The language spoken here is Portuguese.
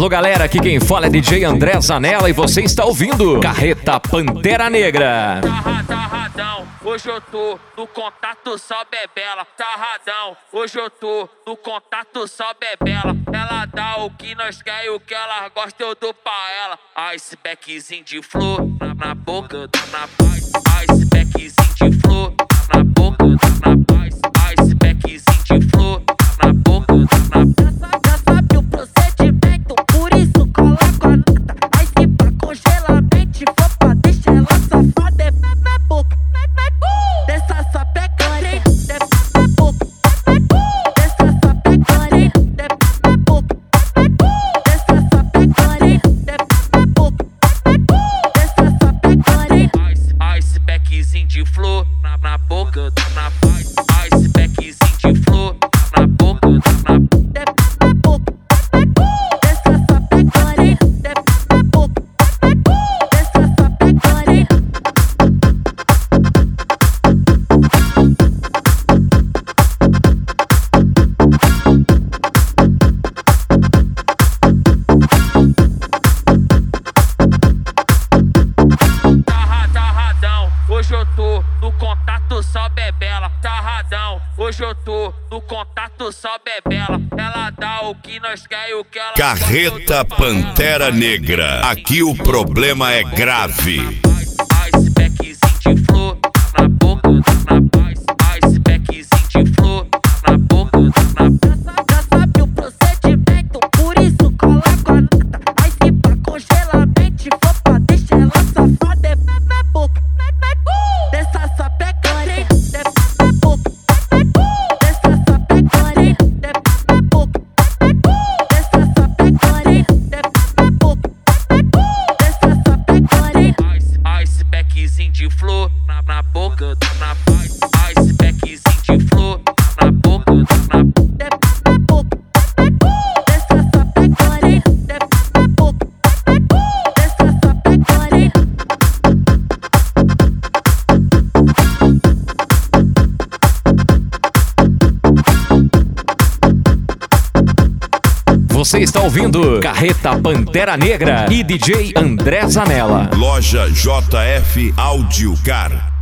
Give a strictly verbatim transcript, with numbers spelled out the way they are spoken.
Alô galera, aqui quem fala é D J André Zanella e você está ouvindo Carreta Pantera Negra. Tarradão, hoje eu tô no contato só bebela. Tarradão, hoje eu tô no contato só bebela. Ela dá o que nós quer e o que ela gosta eu dou pra ela. Icebergzinho de flor na, na boca, na paz. Icebergzinho de flor na boca, na paz. Icebergzinho de flor na boca, na paz. Já sabe o procedimento, por isso cola com a nata. Aí se pra congelamento for pra deixar ela safada. É na boca, dessa sapecaria. É na boca, dessa sapecaria. É na boca, dessa sapecaria. É na boca, dessa sapecaria. Icebergzinho de flor na, na boca, na paz. Icebergzinho de flor na boca, na paz. Hoje eu tô no contato só bebela. Tarradão, hoje eu tô no contato só bebela. Ela dá o que nós quer e o que ela Carreta Pantera Negra. Aqui o problema é grave. Icebergzinho de flor na boca, na paz. Icebergzinho de flor na boca, na paz. Já sabe o procedimento, por isso cola com a nata. Aí se pra congelamento for pra deixar ela safada. É na boca, dessa sapecaria. É na boca, dessa sapecaria. É na boca, dessa sapecaria. É na boca, dessa sapecaria. Icebergzinho de flor na, na boca, na paz. Icebergzinho de flor na boca, na paz. É na boca, dessa sapecaria. É na boca, dessa sapecaria. Você está ouvindo Carreta Pantera Negra e D J André Zanella. Loja J F Áudio Car.